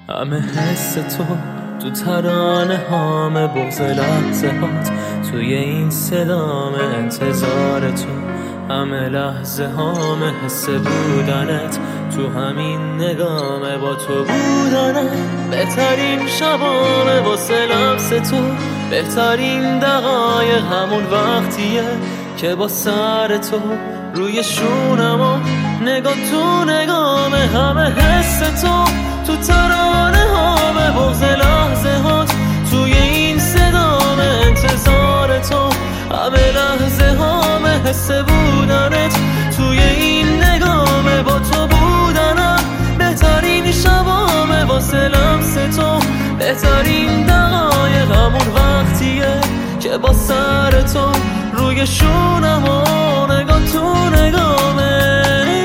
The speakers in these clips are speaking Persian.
همه حس تو ترانه هام، بغض لحظه هات توی این صدام، انتظار تو همه لحظه هام، حس بودنت تو همین نگامه، با تو بودنم بهترین شبامه، واسه لمس تو بهترین دقایق همون وقتیه که با سر تو روی شونم و نگاه تو نگامه، همه حس تو ترانه هامه، بغض لحظه هات توی این صدامه، انتظار تو همه لحظه هامه، حس بودنت توی این نگامه، با تو بودنم بهترین شبامه، واسه لمس تو بهترین دقایق همون وقتیه که با سر تو روی شونم و نگاه تو نگامه.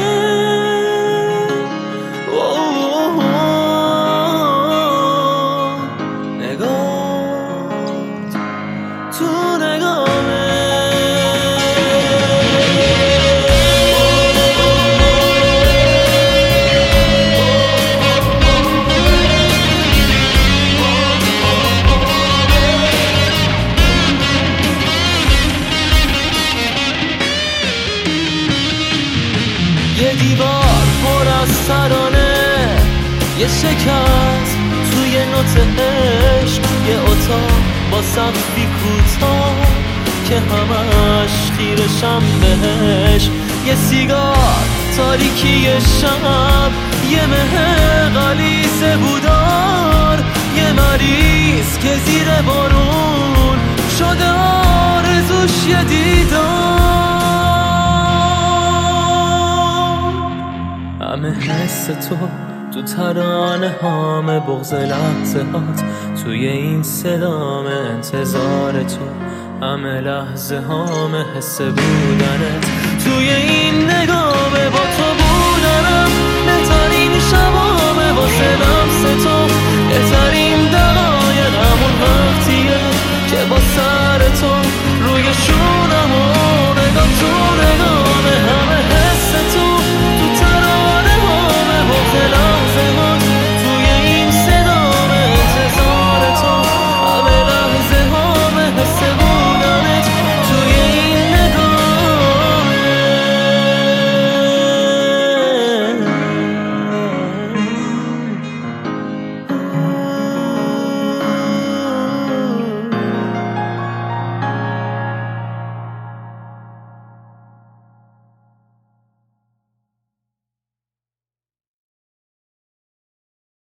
یه دیوار پر از ترانه، یه شکست توی نوت عشق، یه اتاق با سقفی کوتاه که همش خیرشم بهش، یه سیگار تاریکی شب، یه مه غلیظ بودار، یه مریض که زیر بارون شده آرزوش یه دیدار. همه حس تو ترانه هامه، بغض لحظه هات توی این صدامه، انتظار تو همه لحظه هامه، حس بودنت توی این نگامه، با تو بودنم